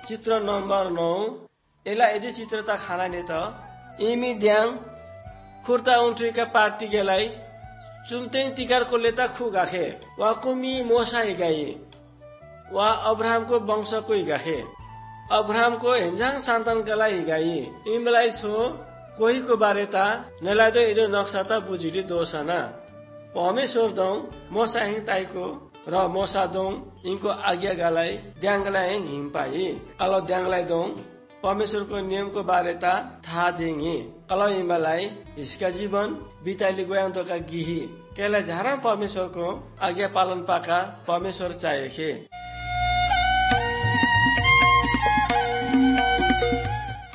चित्र नम्बर 9 एला यदि चित्र त खाना ने त इमी द्याङ खुर्ता उन्ट्रीका पार्टीकेलाई चुम्ते तिकार को लेता खु गाखे वा कुमी मोसा गाई वा अब्राहमको वंशको गाखे अब्राहमको हेन्जाङ सन्तानकालाई गाई इमलाई छो कोहीको बारे ता नेलादो इदो नक्सा त बुझिली दोसना परमेश्वर दौ मोसा हिङ ताइको र मोसा दौ इनको आज्ञा गालाई द्याङलाई हिम पाई अल द्याङलाई दौ परमेश्वरको नियमको बारे ता थाहा दिङे अल इमलाई इसका जीवन बिताइली गोयान्तोका गिही केलाई झारा परमेश्वरको आज्ञा पालन पाका परमेश्वर चाहेखे